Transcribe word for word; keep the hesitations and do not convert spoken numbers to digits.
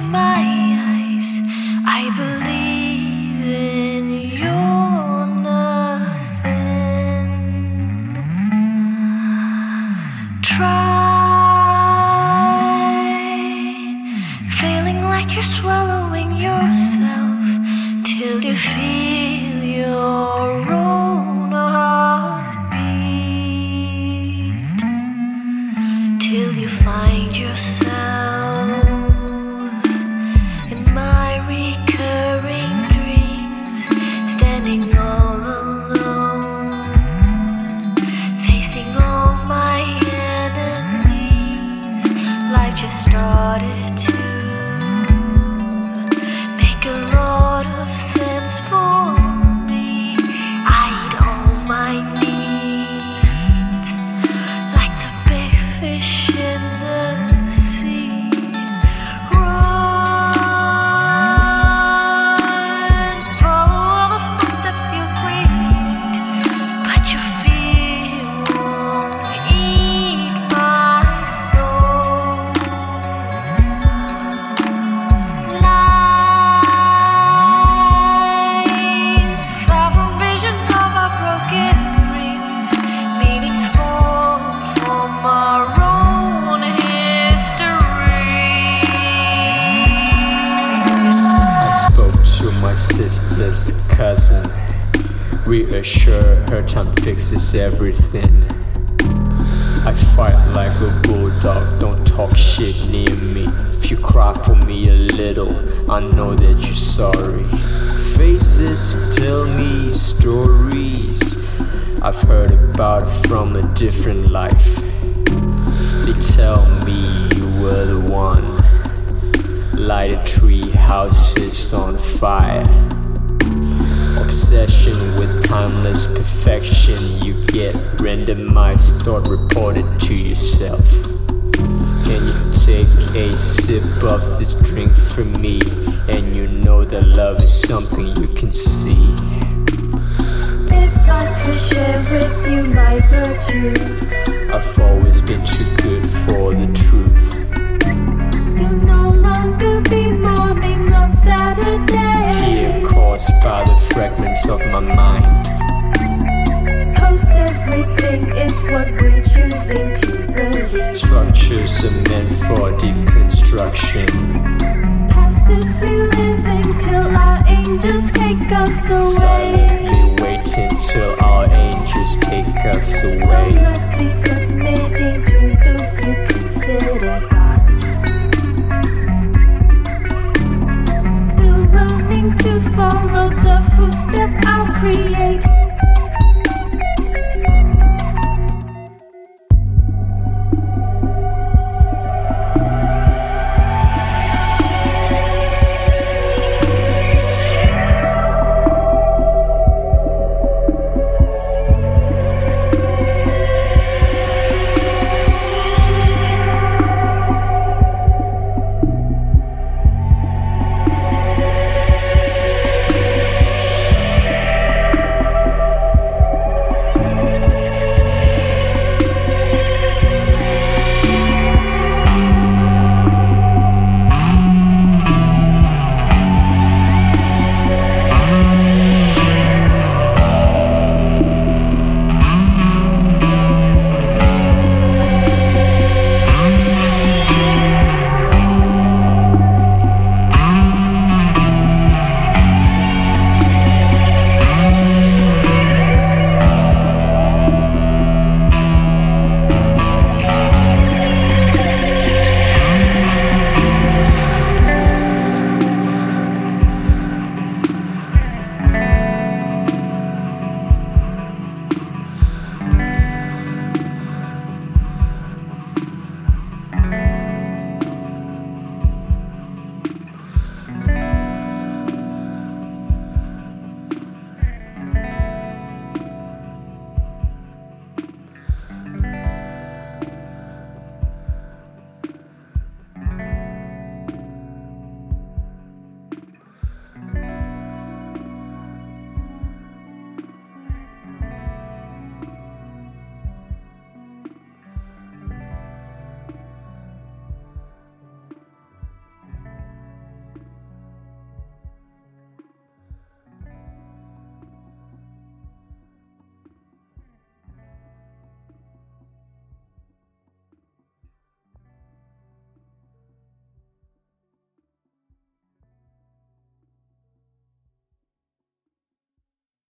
my eyes, I believe in you're nothing. Try feeling like you're swallowing yourself till you feel your own heartbeat, till you find yourself in my recurring dreams, standing all alone, facing all my enemies. Life just started to make a lot of sense for me. I eat all my needs like the big fish in the sea. Run, follow all the footsteps you create, but your fear won't eat my soul. Lies far from visions of our broken dreams, meanings form from our own history. I spoke to my sister's cousin, reassure her time fixes everything. I fight like a bulldog, don't talk shit near me. If you cry for me a little, I know that you're sorry. Faces tell me stories I've heard about from a different life. They tell me you were the one, lighted tree houses on fire. Obsession with timeless perfection, you get randomized thought reported to yourself. Can you take a sip of this drink from me, and you know that love is something you can see. If I could share with you my virtue, I've always been too good for the truth. you'll no longer be mourning on Saturday. Tear caused by the fragments of my mind. Post everything is what we're choosing to believe. Structures are meant for deconstruction. Passively living till our angels take us away. Silently waiting till our angels take us away. Soullessly submitting to those you consider